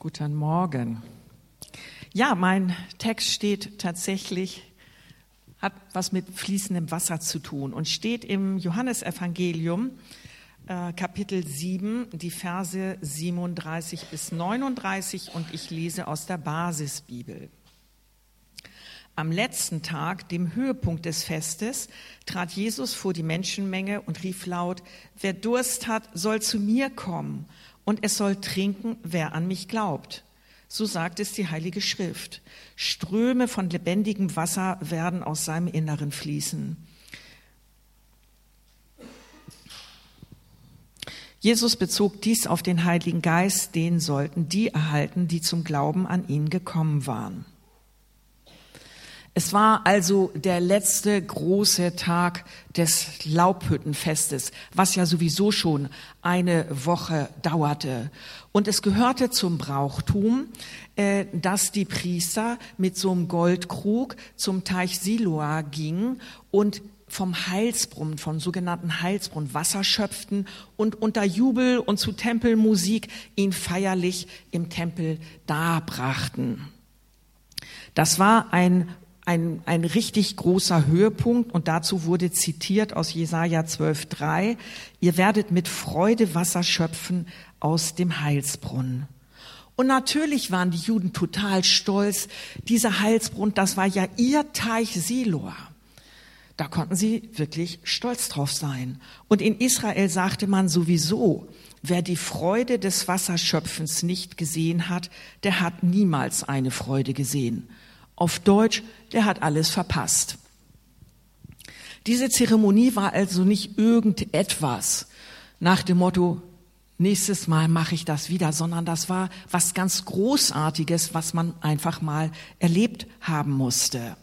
Guten Morgen. Ja, mein Text steht tatsächlich, hat was mit fließendem Wasser zu tun und steht im Johannesevangelium, Kapitel 7, die Verse 37 bis 39 und ich lese aus der Basisbibel. Am letzten Tag, dem Höhepunkt des Festes, trat Jesus vor die Menschenmenge und rief laut: Wer Durst hat, soll zu mir kommen, und es soll trinken, wer an mich glaubt. So sagt es die Heilige Schrift. Ströme von lebendigem Wasser werden aus seinem Inneren fließen. Jesus bezog dies auf den Heiligen Geist, den sollten die erhalten, die zum Glauben an ihn gekommen waren. Es war also der letzte große Tag des Laubhüttenfestes, was ja sowieso schon eine Woche dauerte. Und es gehörte zum Brauchtum, dass die Priester mit so einem Goldkrug zum Teich Siloa gingen und vom Heilsbrunnen, vom sogenannten Heilsbrunnen Wasser schöpften und unter Jubel und zu Tempelmusik ihn feierlich im Tempel darbrachten. Das war ein richtig großer Höhepunkt und dazu wurde zitiert aus Jesaja 12,3: Ihr werdet mit Freude Wasser schöpfen aus dem Heilsbrunnen. Und natürlich waren die Juden total stolz. Dieser Heilsbrunnen, das war ja ihr Teich Siloa. Da konnten sie wirklich stolz drauf sein. Und in Israel sagte man sowieso: Wer die Freude des Wasserschöpfens nicht gesehen hat, der hat niemals eine Freude gesehen. Auf Deutsch, der hat alles verpasst. Diese Zeremonie war also nicht irgendetwas nach dem Motto, nächstes Mal mache ich das wieder, sondern das war was ganz Großartiges, was man einfach mal erlebt haben musste.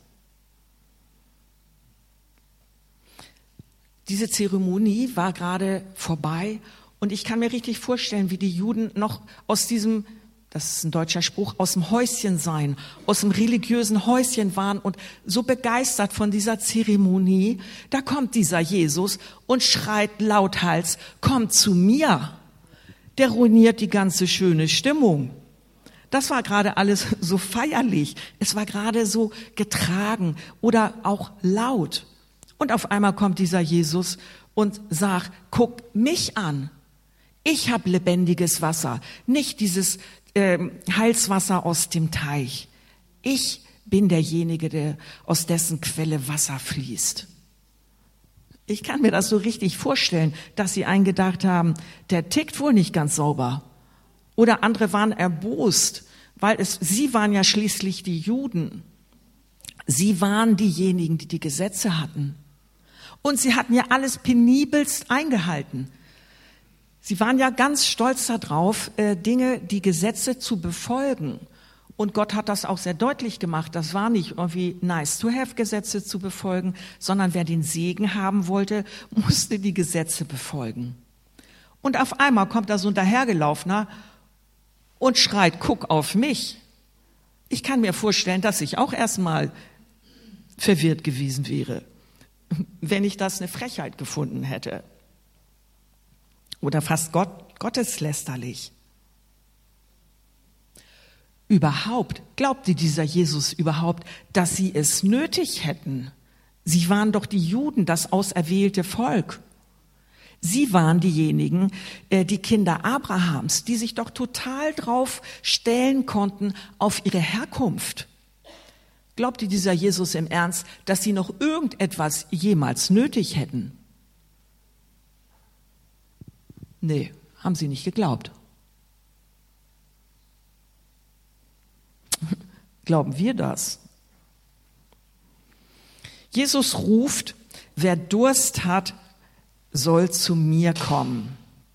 Diese Zeremonie war gerade vorbei und ich kann mir richtig vorstellen, wie die Juden noch aus diesem, das ist ein deutscher Spruch, aus dem Häuschen sein, aus dem religiösen Häuschen waren und so begeistert von dieser Zeremonie. Da kommt dieser Jesus und schreit lauthals: Kommt zu mir! Der ruiniert die ganze schöne Stimmung. Das war gerade alles so feierlich. Es war gerade so getragen oder auch laut. Und auf einmal kommt dieser Jesus und sagt: Guck mich an. Ich habe lebendiges Wasser, nicht dieses Heilswasser aus dem Teich. Ich bin derjenige, aus dessen Quelle Wasser fließt. Ich kann mir das so richtig vorstellen, dass sie eingedacht haben, der tickt wohl nicht ganz sauber. Oder andere waren erbost, weil sie waren ja schließlich die Juden. Sie waren diejenigen, die die Gesetze hatten. Und sie hatten ja alles penibelst eingehalten. Sie waren ja ganz stolz darauf, die Gesetze zu befolgen. Und Gott hat das auch sehr deutlich gemacht. Das war nicht irgendwie nice to have, Gesetze zu befolgen, sondern wer den Segen haben wollte, musste die Gesetze befolgen. Und auf einmal kommt da so ein Dahergelaufener und schreit: Guck auf mich. Ich kann mir vorstellen, dass ich auch erstmal verwirrt gewesen wäre, wenn ich das eine Frechheit gefunden hätte. Oder fast gotteslästerlich. Überhaupt, glaubte dieser Jesus überhaupt, dass sie es nötig hätten? Sie waren doch die Juden, das auserwählte Volk. Sie waren diejenigen, die Kinder Abrahams, die sich doch total drauf stellen konnten auf ihre Herkunft. Glaubte dieser Jesus im Ernst, dass sie noch irgendetwas jemals nötig hätten? Nee, haben sie nicht geglaubt. Glauben wir das? Jesus ruft: Wer Durst hat, soll zu mir kommen.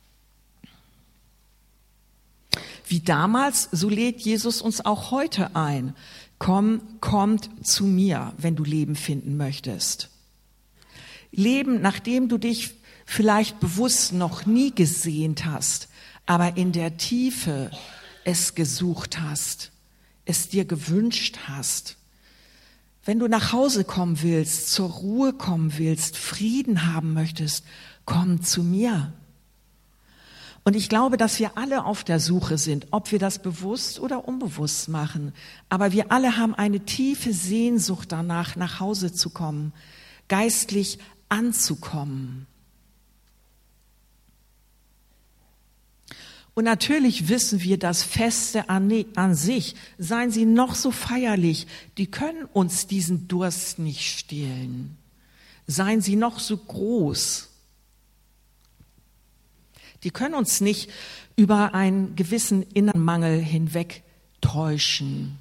Wie damals, so lädt Jesus uns auch heute ein. Kommt zu mir, wenn du Leben finden möchtest. Leben, nachdem du dich vielleicht bewusst noch nie gesehnt hast, aber in der Tiefe es gesucht hast, es dir gewünscht hast. Wenn du nach Hause kommen willst, zur Ruhe kommen willst, Frieden haben möchtest, komm zu mir. Und ich glaube, dass wir alle auf der Suche sind, ob wir das bewusst oder unbewusst machen. Aber wir alle haben eine tiefe Sehnsucht danach, nach Hause zu kommen, geistlich anzukommen. Und natürlich wissen wir, dass Feste an sich, seien sie noch so feierlich, die können uns diesen Durst nicht stillen. Seien sie noch so groß. Die können uns nicht über einen gewissen inneren Mangel hinweg täuschen.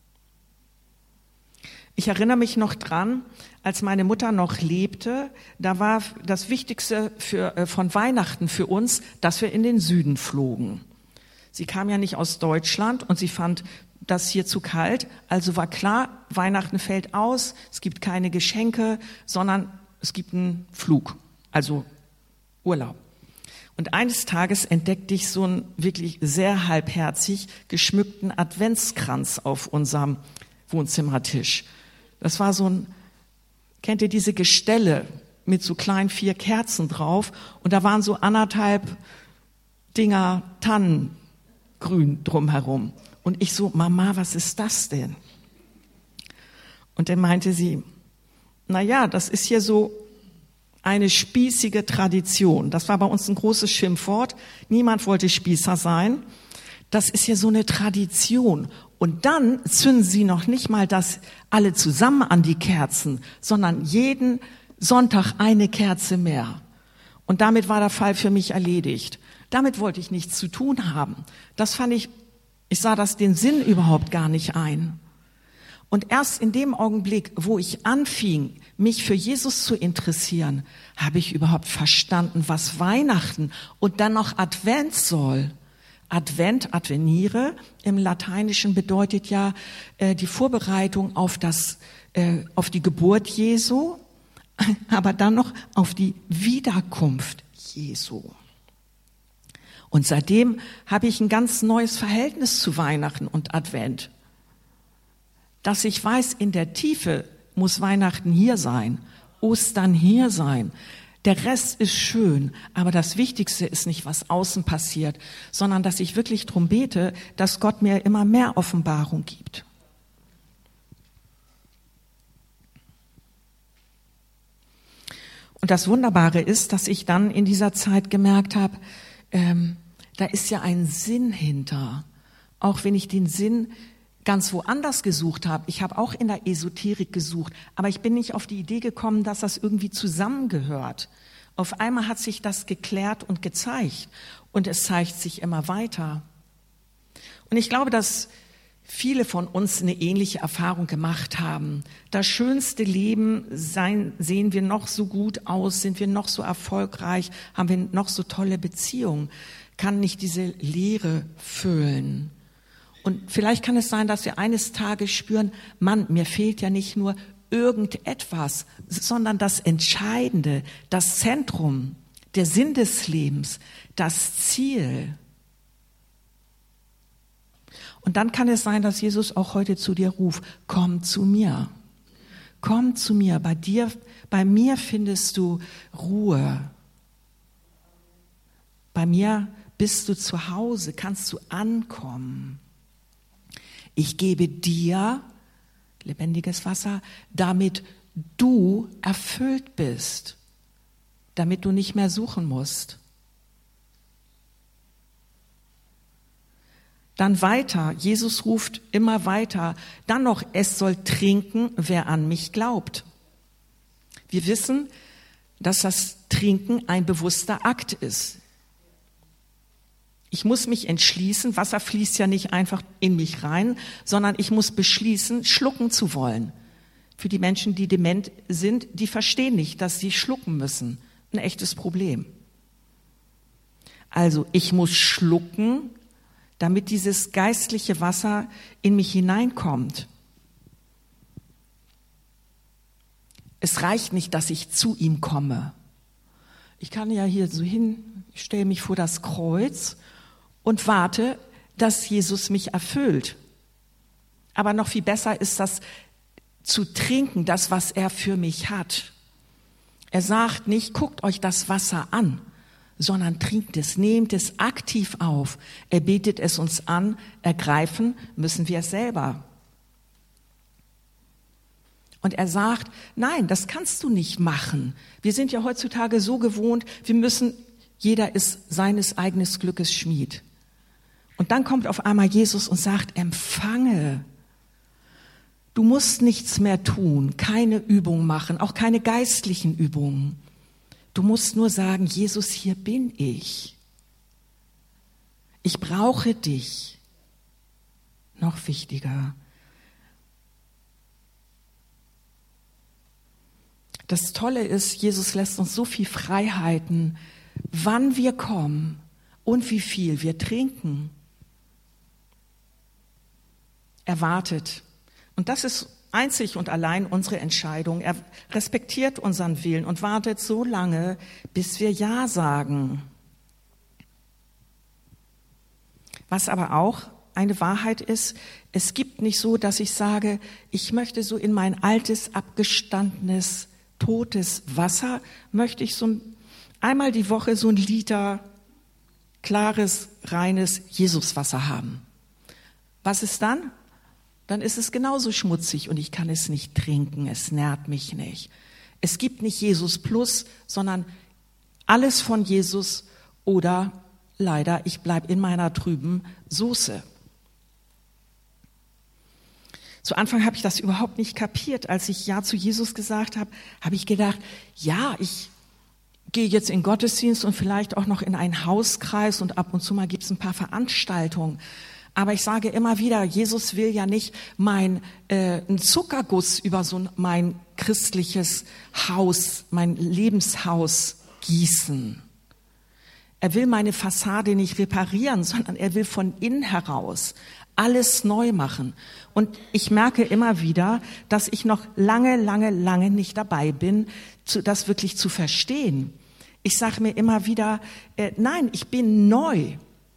Ich erinnere mich noch dran, als meine Mutter noch lebte, da war das Wichtigste von Weihnachten für uns, dass wir in den Süden flogen. Sie kam ja nicht aus Deutschland und sie fand das hier zu kalt. Also war klar, Weihnachten fällt aus, es gibt keine Geschenke, sondern es gibt einen Flug, also Urlaub. Und eines Tages entdeckte ich so einen wirklich sehr halbherzig geschmückten Adventskranz auf unserem Wohnzimmertisch. Das war so ein, kennt ihr diese Gestelle mit so kleinen 4 Kerzen drauf? Und da waren so 1,5 Dinger Tannengrün drumherum. Und ich so, Mama, was ist das denn? Und dann meinte sie, naja, das ist hier so eine spießige Tradition. Das war bei uns ein großes Schimpfwort. Niemand wollte Spießer sein. Das ist hier so eine Tradition. Und dann zünden sie noch nicht mal das alle zusammen an die Kerzen, sondern jeden Sonntag eine Kerze mehr. Und damit war der Fall für mich erledigt. Damit wollte ich nichts zu tun haben. Das fand ich sah das den Sinn überhaupt gar nicht ein. Und erst in dem Augenblick, wo ich anfing, mich für Jesus zu interessieren, habe ich überhaupt verstanden, was Weihnachten und dann noch Advent soll. Advent, adveniere, im Lateinischen bedeutet ja die Vorbereitung auf die Geburt Jesu, aber dann noch auf die Wiederkunft Jesu. Und seitdem habe ich ein ganz neues Verhältnis zu Weihnachten und Advent. Dass ich weiß, in der Tiefe muss Weihnachten hier sein, Ostern hier sein. Der Rest ist schön, aber das Wichtigste ist nicht, was außen passiert, sondern dass ich wirklich darum bete, dass Gott mir immer mehr Offenbarung gibt. Und das Wunderbare ist, dass ich dann in dieser Zeit gemerkt habe, da ist ja ein Sinn hinter, auch wenn ich den Sinn ganz woanders gesucht habe. Ich habe auch in der Esoterik gesucht, aber ich bin nicht auf die Idee gekommen, dass das irgendwie zusammengehört. Auf einmal hat sich das geklärt und gezeigt und es zeigt sich immer weiter. Und ich glaube, dass viele von uns eine ähnliche Erfahrung gemacht haben. Das schönste Leben sehen wir noch so gut aus, sind wir noch so erfolgreich, haben wir noch so tolle Beziehungen, kann nicht diese Leere füllen. Und vielleicht kann es sein, dass wir eines Tages spüren, Mann, mir fehlt ja nicht nur irgendetwas, sondern das Entscheidende, das Zentrum, der Sinn des Lebens, das Ziel. Und dann kann es sein, dass Jesus auch heute zu dir ruft, komm zu mir. Komm zu mir, bei mir findest du Ruhe. Bei mir bist du zu Hause, kannst du ankommen. Ich gebe dir lebendiges Wasser, damit du erfüllt bist, damit du nicht mehr suchen musst. Dann weiter, Jesus ruft immer weiter, dann noch, es soll trinken, wer an mich glaubt. Wir wissen, dass das Trinken ein bewusster Akt ist. Ich muss mich entschließen, Wasser fließt ja nicht einfach in mich rein, sondern ich muss beschließen, schlucken zu wollen. Für die Menschen, die dement sind, die verstehen nicht, dass sie schlucken müssen. Ein echtes Problem. Also ich muss schlucken, damit dieses geistliche Wasser in mich hineinkommt. Es reicht nicht, dass ich zu ihm komme. Ich kann ja hier so hin, ich stelle mich vor das Kreuz und warte, dass Jesus mich erfüllt. Aber noch viel besser ist das zu trinken, das, was er für mich hat. Er sagt nicht, guckt euch das Wasser an, sondern trinkt es, nehmt es aktiv auf. Er bietet es uns an, ergreifen müssen wir es selber. Und er sagt, nein, das kannst du nicht machen. Wir sind ja heutzutage so gewohnt, jeder ist seines eigenen Glückes Schmied. Und dann kommt auf einmal Jesus und sagt, empfange. Du musst nichts mehr tun, keine Übung machen, auch keine geistlichen Übungen. Du musst nur sagen, Jesus, hier bin ich. Ich brauche dich. Noch wichtiger. Das Tolle ist, Jesus lässt uns so viel Freiheiten, wann wir kommen und wie viel wir trinken. Er wartet. Und das ist einzig und allein unsere Entscheidung. Er respektiert unseren Willen und wartet so lange, bis wir Ja sagen. Was aber auch eine Wahrheit ist, es gibt nicht so, dass ich sage, ich möchte so in mein altes, abgestandenes, totes Wasser, möchte ich so einmal die Woche so 1 Liter klares, reines Jesuswasser haben. Was ist dann? Dann ist es genauso schmutzig und ich kann es nicht trinken, es nährt mich nicht. Es gibt nicht Jesus plus, sondern alles von Jesus oder leider, ich bleibe in meiner trüben Soße. Zu Anfang habe ich das überhaupt nicht kapiert. Als ich Ja zu Jesus gesagt habe, habe ich gedacht, ja, ich gehe jetzt in den Gottesdienst und vielleicht auch noch in einen Hauskreis und ab und zu mal gibt es ein paar Veranstaltungen. Aber ich sage immer wieder, Jesus will ja nicht einen Zuckerguss über mein christliches Haus, mein Lebenshaus gießen. Er will meine Fassade nicht reparieren, sondern er will von innen heraus alles neu machen. Und ich merke immer wieder, dass ich noch lange nicht dabei bin, das wirklich zu verstehen. Ich sage mir immer wieder, nein, ich bin neu.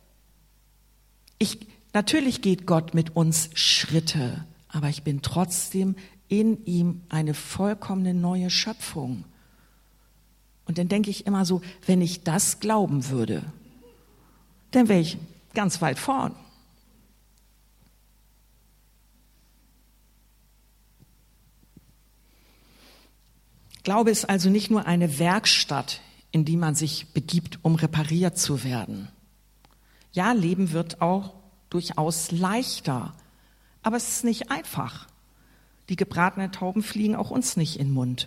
Natürlich geht Gott mit uns Schritte, aber ich bin trotzdem in ihm eine vollkommene neue Schöpfung. Und dann denke ich immer so, wenn ich das glauben würde, dann wäre ich ganz weit vorn. Glaube ist also nicht nur eine Werkstatt, in die man sich begibt, um repariert zu werden. Ja, Leben wird auch durchaus leichter, aber es ist nicht einfach. Die gebratenen Tauben fliegen auch uns nicht in den Mund.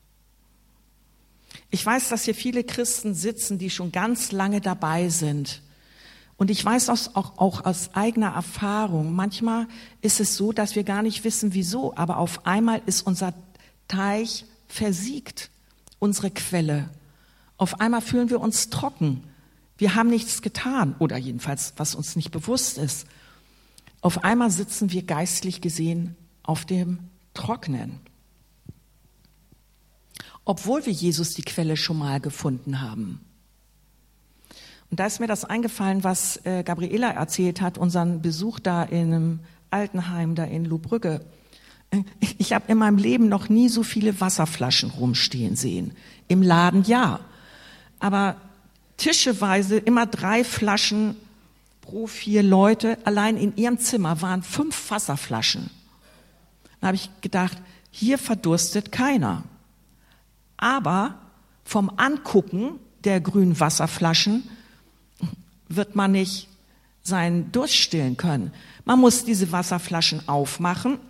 Ich weiß, dass hier viele Christen sitzen, die schon ganz lange dabei sind. Und ich weiß auch aus eigener Erfahrung, manchmal ist es so, dass wir gar nicht wissen, wieso, aber auf einmal ist unser Teich versiegt, unsere Quelle. Auf einmal fühlen wir uns trocken. Wir haben nichts getan, oder jedenfalls, was uns nicht bewusst ist. Auf einmal sitzen wir geistlich gesehen auf dem Trocknen. Obwohl wir Jesus die Quelle schon mal gefunden haben. Und da ist mir das eingefallen, was Gabriela erzählt hat, unseren Besuch da in einem Altenheim da in Lohbrügge. Ich habe in meinem Leben noch nie so viele Wasserflaschen rumstehen sehen. Im Laden ja, aber tischeweise immer 3 Flaschen pro 4 Leute. Allein in ihrem Zimmer waren 5 Wasserflaschen. Da habe ich gedacht, hier verdurstet keiner. Aber vom Angucken der grünen Wasserflaschen wird man nicht seinen Durst stillen können. Man muss diese Wasserflaschen aufmachen,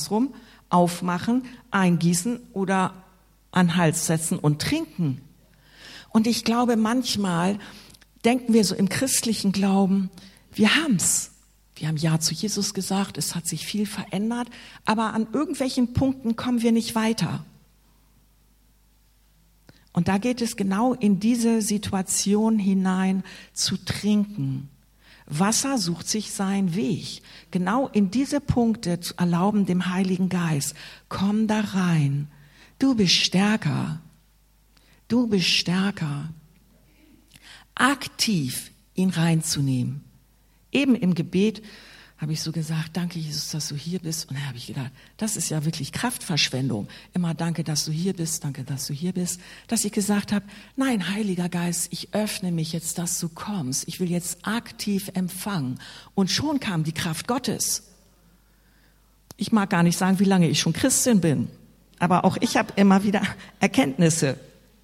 eingießen oder an den Hals setzen und trinken. Und ich glaube, manchmal denken wir so im christlichen Glauben, wir haben's. Wir haben Ja zu Jesus gesagt, es hat sich viel verändert, aber an irgendwelchen Punkten kommen wir nicht weiter. Und da geht es genau in diese Situation hinein, zu trinken. Wasser sucht sich seinen Weg. Genau in diese Punkte zu erlauben dem Heiligen Geist, komm da rein. Du bist stärker. Du bist stärker. Aktiv ihn reinzunehmen. Eben im Gebet habe ich so gesagt, danke Jesus, dass du hier bist. Und dann habe ich gedacht, das ist ja wirklich Kraftverschwendung. Immer danke, dass du hier bist, danke, dass du hier bist. Dass ich gesagt habe, nein, Heiliger Geist, ich öffne mich jetzt, dass du kommst. Ich will jetzt aktiv empfangen. Und schon kam die Kraft Gottes. Ich mag gar nicht sagen, wie lange ich schon Christin bin. Aber auch ich habe immer wieder Erkenntnisse.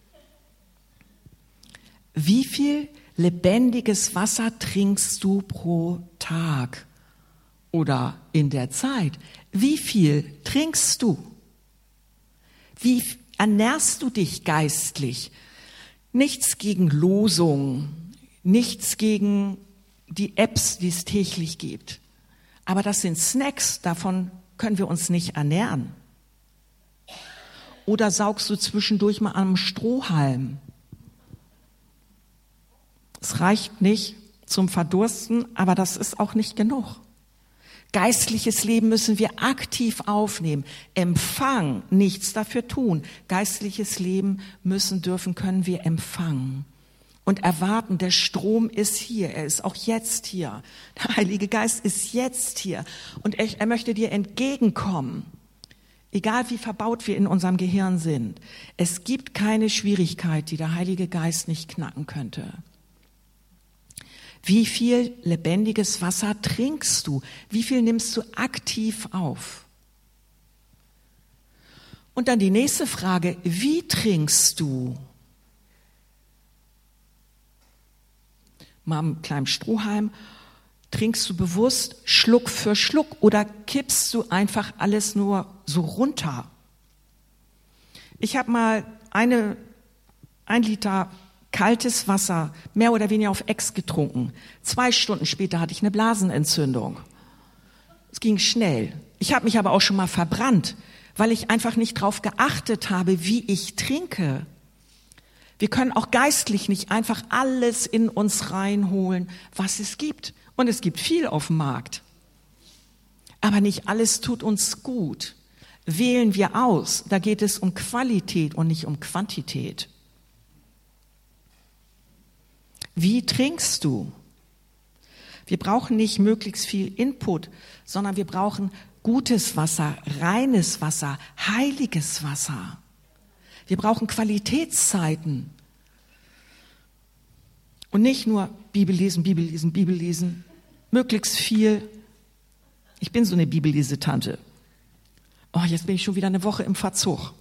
Wie viel lebendiges Wasser trinkst du pro Tag? Oder in der Zeit? Wie viel trinkst du? Wie ernährst du dich geistlich? Nichts gegen Losung, nichts gegen die Apps, die es täglich gibt. Aber das sind Snacks, davon können wir uns nicht ernähren. Oder saugst du zwischendurch mal am Strohhalm? Es reicht nicht zum Verdursten, aber das ist auch nicht genug. Geistliches Leben müssen wir aktiv aufnehmen. Empfang, nichts dafür tun. Geistliches Leben können wir empfangen. Und erwarten, der Strom ist hier, er ist auch jetzt hier. Der Heilige Geist ist jetzt hier. Und er möchte dir entgegenkommen. Egal wie verbaut wir in unserem Gehirn sind. Es gibt keine Schwierigkeit, die der Heilige Geist nicht knacken könnte. Wie viel lebendiges Wasser trinkst du? Wie viel nimmst du aktiv auf? Und dann die nächste Frage, wie trinkst du? Mal einen kleinen Strohhalm. Trinkst du bewusst Schluck für Schluck oder kippst du einfach alles nur so runter? Ich habe mal ein Liter kaltes Wasser, mehr oder weniger auf Ex getrunken. 2 Stunden später hatte ich eine Blasenentzündung. Es ging schnell. Ich habe mich aber auch schon mal verbrannt, weil ich einfach nicht drauf geachtet habe, wie ich trinke. Wir können auch geistlich nicht einfach alles in uns reinholen, was es gibt. Und es gibt viel auf dem Markt. Aber nicht alles tut uns gut. Wählen wir aus. Da geht es um Qualität und nicht um Quantität. Wie trinkst du? Wir brauchen nicht möglichst viel Input, sondern wir brauchen gutes Wasser, reines Wasser, heiliges Wasser. Wir brauchen Qualitätszeiten. Und nicht nur Bibel lesen, Bibel lesen, Bibel lesen. Möglichst viel. Ich bin so eine Bibellese-Tante. Oh, jetzt bin ich schon wieder eine Woche im Verzug.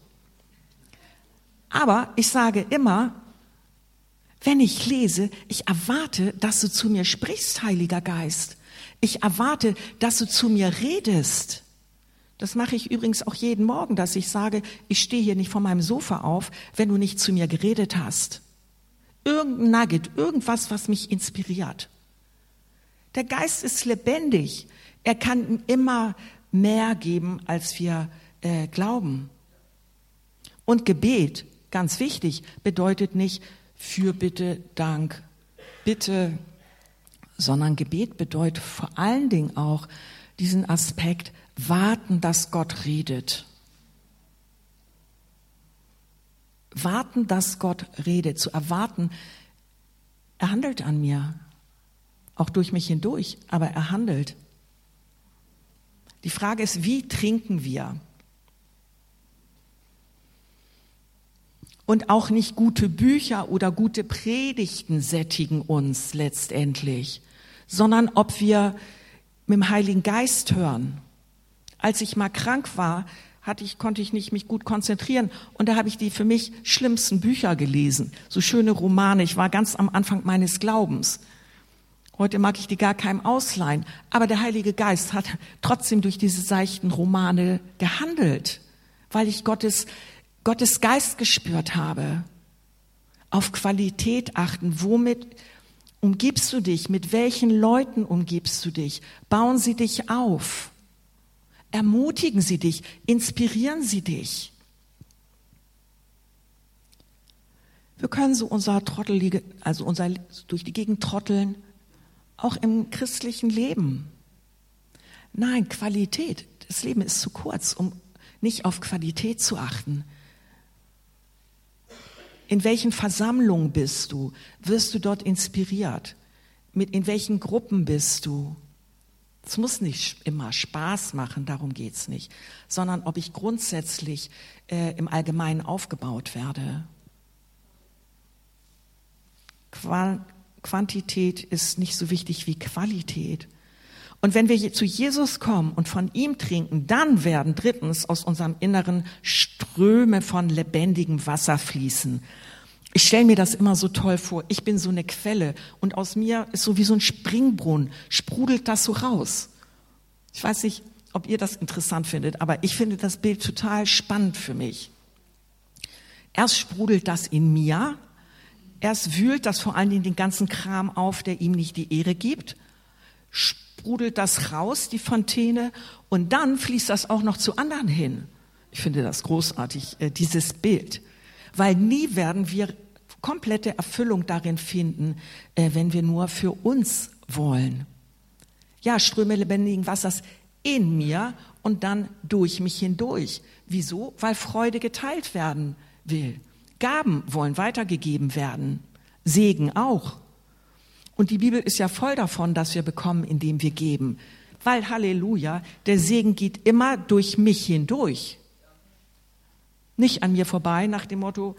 Aber ich sage immer, wenn ich lese, ich erwarte, dass du zu mir sprichst, Heiliger Geist. Ich erwarte, dass du zu mir redest. Das mache ich übrigens auch jeden Morgen, dass ich sage, ich stehe hier nicht von meinem Sofa auf, wenn du nicht zu mir geredet hast. Irgendein Nugget, irgendwas, was mich inspiriert. Der Geist ist lebendig. Er kann immer mehr geben, als wir glauben. Und Gebet, ganz wichtig, bedeutet nicht Fürbitte, Dank, Bitte, sondern Gebet bedeutet vor allen Dingen auch diesen Aspekt, warten, dass Gott redet. Warten, dass Gott redet, zu erwarten, er handelt an mir, auch durch mich hindurch, aber er handelt. Die Frage ist, wie trinken wir? Und auch nicht gute Bücher oder gute Predigten sättigen uns letztendlich, sondern ob wir mit dem Heiligen Geist hören. Als ich mal krank war, konnte ich nicht mich gut konzentrieren und da habe ich die für mich schlimmsten Bücher gelesen, so schöne Romane. Ich war ganz am Anfang meines Glaubens. Heute mag ich die gar keinem ausleihen, aber der Heilige Geist hat trotzdem durch diese seichten Romane gehandelt, weil ich Gottes Geist gespürt habe. Auf Qualität achten. Womit umgibst du dich? Mit welchen Leuten umgibst du dich? Bauen sie dich auf? Ermutigen sie dich? Inspirieren sie dich? Wir können so unser durch die Gegend trotteln, auch im christlichen Leben. Nein, Qualität. Das Leben ist zu kurz, um nicht auf Qualität zu achten. In welchen Versammlungen bist du? Wirst du dort inspiriert? In welchen Gruppen bist du? Es muss nicht immer Spaß machen, darum geht's nicht, sondern ob ich grundsätzlich im Allgemeinen aufgebaut werde. Quantität ist nicht so wichtig wie Qualität. Und wenn wir zu Jesus kommen und von ihm trinken, dann werden drittens aus unserem Inneren Ströme von lebendigem Wasser fließen. Ich stelle mir das immer so toll vor. Ich bin so eine Quelle und aus mir ist so wie so ein Springbrunnen, sprudelt das so raus. Ich weiß nicht, ob ihr das interessant findet, aber ich finde das Bild total spannend für mich. Erst sprudelt das in mir, erst wühlt das vor allen Dingen den ganzen Kram auf, der ihm nicht die Ehre gibt, sprudelt das raus, die Fontäne, und dann fließt das auch noch zu anderen hin. Ich finde das großartig, dieses Bild. Weil nie werden wir komplette Erfüllung darin finden, wenn wir nur für uns wollen. Ja, Ströme lebendigen Wassers in mir und dann durch mich hindurch. Wieso? Weil Freude geteilt werden will. Gaben wollen weitergegeben werden. Segen auch. Und die Bibel ist ja voll davon, dass wir bekommen, indem wir geben. Weil, Halleluja, der Segen geht immer durch mich hindurch. Nicht an mir vorbei nach dem Motto,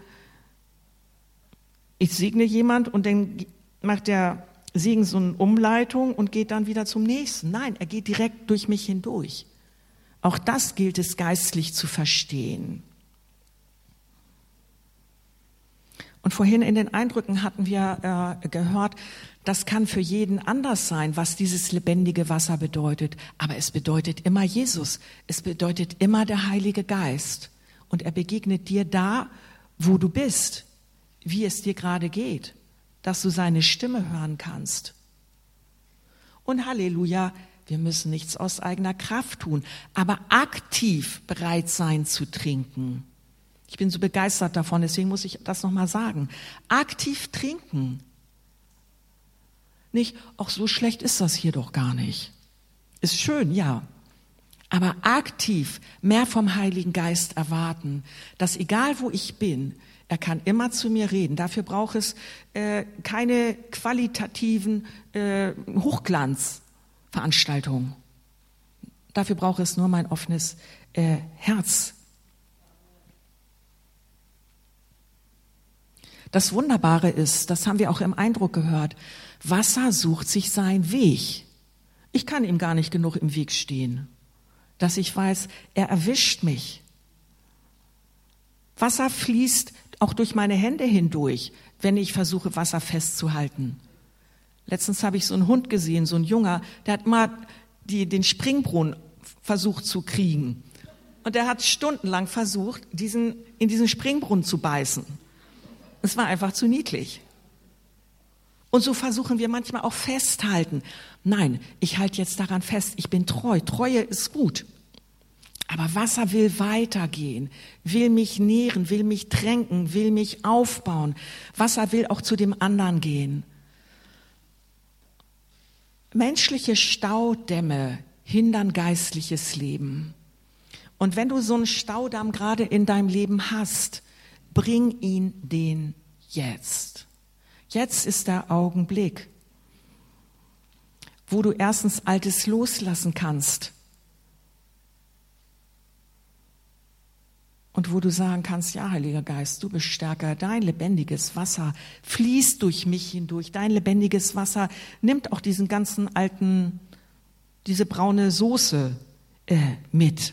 ich segne jemand und dann macht der Segen so eine Umleitung und geht dann wieder zum nächsten. Nein, er geht direkt durch mich hindurch. Auch das gilt es geistlich zu verstehen. Und vorhin in den Eindrücken hatten wir gehört, das kann für jeden anders sein, was dieses lebendige Wasser bedeutet. Aber es bedeutet immer Jesus. Es bedeutet immer der Heilige Geist. Und er begegnet dir da, wo du bist, wie es dir gerade geht, dass du seine Stimme hören kannst. Und Halleluja, wir müssen nichts aus eigener Kraft tun, aber aktiv bereit sein zu trinken. Ich bin so begeistert davon, deswegen muss ich das nochmal sagen. Aktiv trinken. Nicht, ach, so schlecht ist das hier doch gar nicht. Ist schön, ja. Aber aktiv mehr vom Heiligen Geist erwarten, dass egal wo ich bin, er kann immer zu mir reden. Dafür braucht es keine qualitativen Hochglanzveranstaltungen. Dafür braucht es nur mein offenes Herz. Das Wunderbare ist, das haben wir auch im Eindruck gehört, Wasser sucht sich seinen Weg. Ich kann ihm gar nicht genug im Weg stehen, dass ich weiß, er erwischt mich. Wasser fließt auch durch meine Hände hindurch, wenn ich versuche, Wasser festzuhalten. Letztens habe ich so einen Hund gesehen, so ein Junger, der hat mal den Springbrunnen versucht zu kriegen. Und der hat stundenlang versucht, in diesen Springbrunnen zu beißen. Es war einfach zu niedlich. Und so versuchen wir manchmal auch festhalten. Nein, ich halte jetzt daran fest, ich bin treu. Treue ist gut. Aber Wasser will weitergehen, will mich nähren, will mich tränken, will mich aufbauen. Wasser will auch zu dem anderen gehen. Menschliche Staudämme hindern geistliches Leben. Und wenn du so einen Staudamm gerade in deinem Leben hast, bring ihn den jetzt. Jetzt ist der Augenblick, wo du erstens Altes loslassen kannst und wo du sagen kannst, ja, Heiliger Geist, du bist stärker, dein lebendiges Wasser fließt durch mich hindurch, dein lebendiges Wasser nimmt auch diesen ganzen alten, diese braune Soße mit.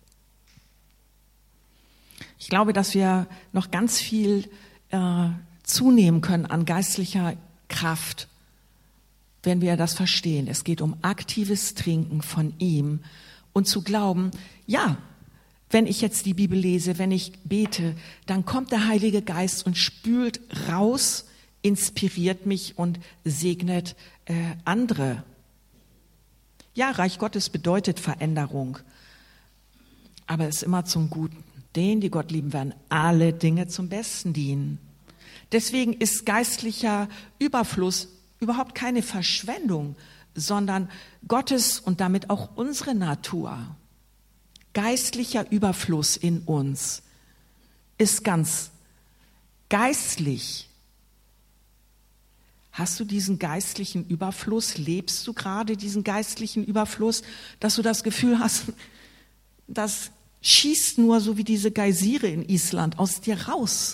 Ich glaube, dass wir noch ganz viel zunehmen können an geistlicher Kraft, wenn wir das verstehen. Es geht um aktives Trinken von ihm und zu glauben, ja, wenn ich jetzt die Bibel lese, wenn ich bete, dann kommt der Heilige Geist und spült raus, inspiriert mich und segnet andere. Ja, Reich Gottes bedeutet Veränderung, aber es ist immer zum Guten. Denen, die Gott lieben, werden alle Dinge zum Besten dienen. Deswegen ist geistlicher Überfluss überhaupt keine Verschwendung, sondern Gottes und damit auch unsere Natur. Geistlicher Überfluss in uns ist ganz geistlich, Hast du diesen geistlichen Überfluss? Lebst du gerade diesen geistlichen Überfluss, dass du das Gefühl hast, das schießt nur so wie diese Geysire in Island aus dir raus?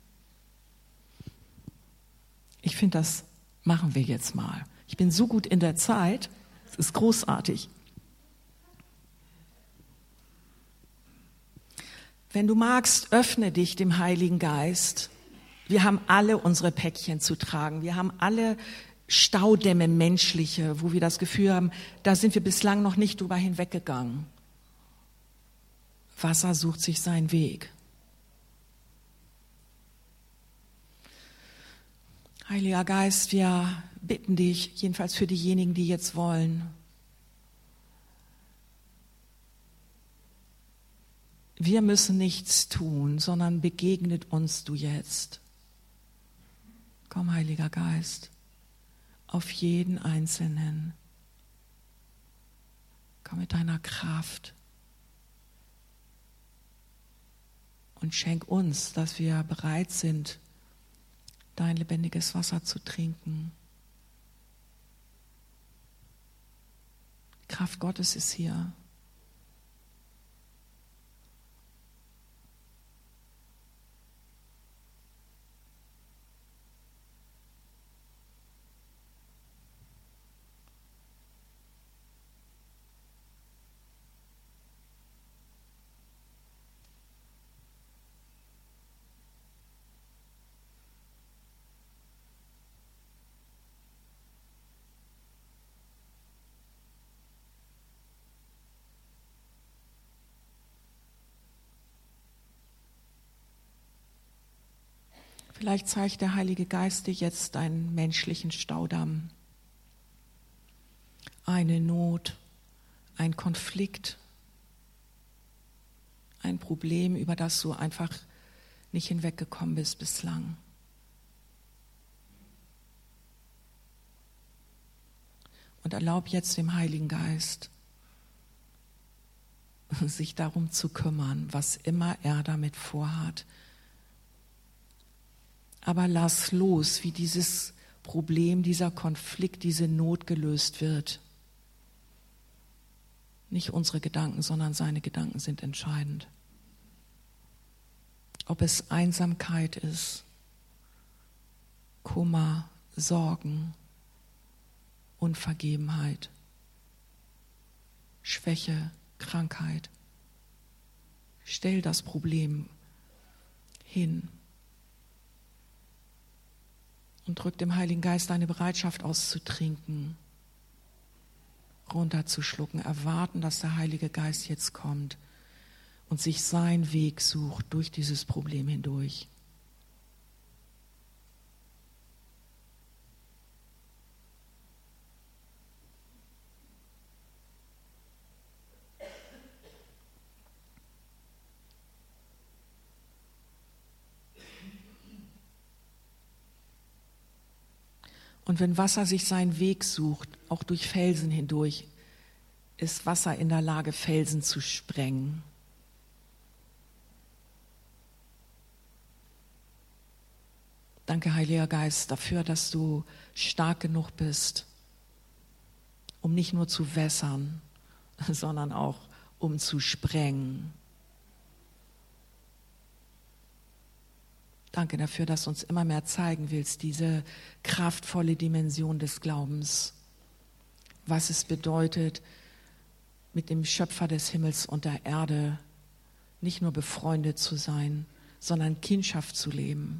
Ich finde, das machen wir jetzt mal. Ich bin so gut in der Zeit, es ist großartig. Wenn du magst, öffne dich dem Heiligen Geist. Wir haben alle unsere Päckchen zu tragen. Wir haben alle Staudämme, menschliche, wo wir das Gefühl haben, da sind wir bislang noch nicht drüber hinweggegangen. Wasser sucht sich seinen Weg. Heiliger Geist, wir bitten dich, jedenfalls für diejenigen, die jetzt wollen, wir müssen nichts tun, sondern begegnet uns du jetzt. Komm, Heiliger Geist, auf jeden Einzelnen. Komm mit deiner Kraft und schenk uns, dass wir bereit sind, dein lebendiges Wasser zu trinken. Die Kraft Gottes ist hier. Vielleicht zeigt der Heilige Geist dir jetzt einen menschlichen Staudamm, eine Not, ein Konflikt, ein Problem, über das du einfach nicht hinweggekommen bist bislang. Und erlaub jetzt dem Heiligen Geist, sich darum zu kümmern, was immer er damit vorhat. Aber lass los, wie dieses Problem, dieser Konflikt, diese Not gelöst wird. Nicht unsere Gedanken, sondern seine Gedanken sind entscheidend. Ob es Einsamkeit ist, Kummer, Sorgen, Unvergebenheit, Schwäche, Krankheit. Stell das Problem hin und drück dem Heiligen Geist deine Bereitschaft auszutrinken, runterzuschlucken, erwarten, dass der Heilige Geist jetzt kommt und sich seinen Weg sucht durch dieses Problem hindurch. Und wenn Wasser sich seinen Weg sucht, auch durch Felsen hindurch, ist Wasser in der Lage, Felsen zu sprengen. Danke, Heiliger Geist, dafür, dass du stark genug bist, um nicht nur zu wässern, sondern auch um zu sprengen. Danke dafür, dass du uns immer mehr zeigen willst, diese kraftvolle Dimension des Glaubens, was es bedeutet, mit dem Schöpfer des Himmels und der Erde nicht nur befreundet zu sein, sondern Kindschaft zu leben.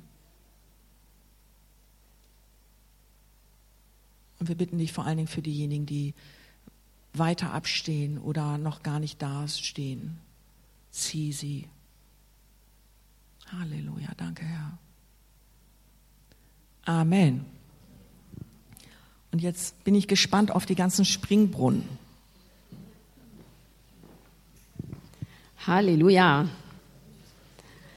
Und wir bitten dich vor allen Dingen für diejenigen, die weiter abstehen oder noch gar nicht da stehen. Zieh sie. Halleluja, danke Herr. Amen. Und jetzt bin ich gespannt auf die ganzen Springbrunnen. Halleluja.